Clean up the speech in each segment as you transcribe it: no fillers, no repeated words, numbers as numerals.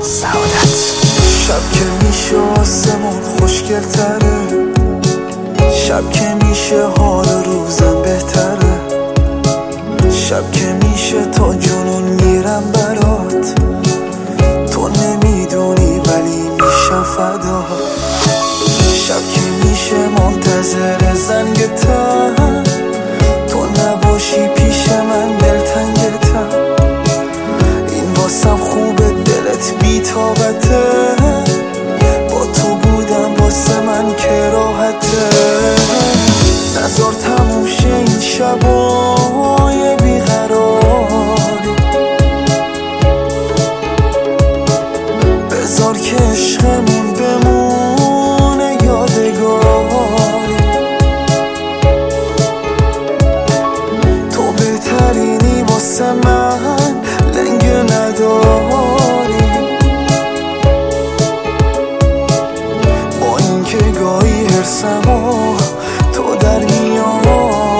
سعادت. شب که میشه آسمون خوشگل تره، شب که میشه حال روزم بهتره، شب که میشه تا جنون میرم برات، تو نمیدونی ولی میشم فدا. شب که میشه منتظر زنگ تن، تو نباشی پیش من دلتنگتم. این واسم خوبه دلت بی‌طاقته، با تو بودم واسه من که راحته. نذار تموم شه این شبای بیقراری، بذار که عشقمون بمونه یادگاری. تو بهترینی واسه من لنگه نداری، با اینکه گاهی هرسمو تو در میاری.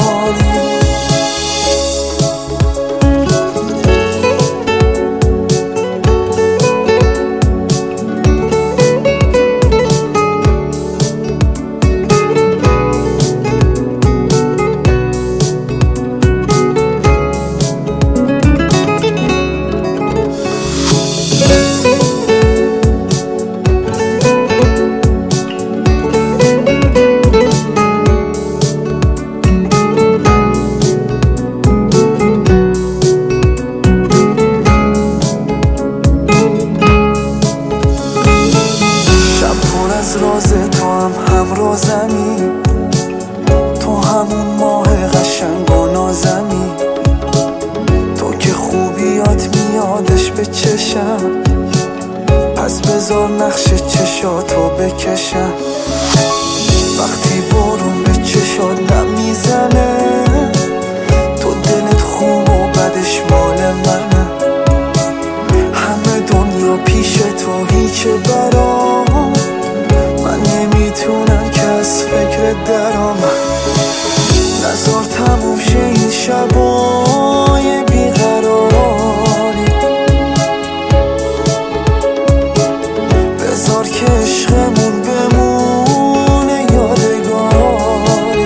از راز تو هم رازمی، تو همون ماه قشنگ و نازمی، تو که خوبیات میادش به چشم، پس بذار نقش چشاتو بکشم. وقتی بارون به چشات نمیزنه، تو دلت خوب و بدش مال منه. همه دنیا پیش تو هیچه برام، من نمیتونم که از فکر درام. نذار تموم شه این شبای بیقراری، بذار که عشقمون بمونه یادگاری.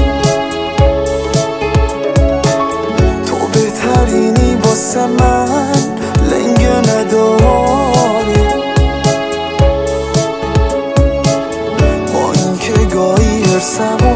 تو بهترینی واسه من لنگه نداری، گاهی هرسم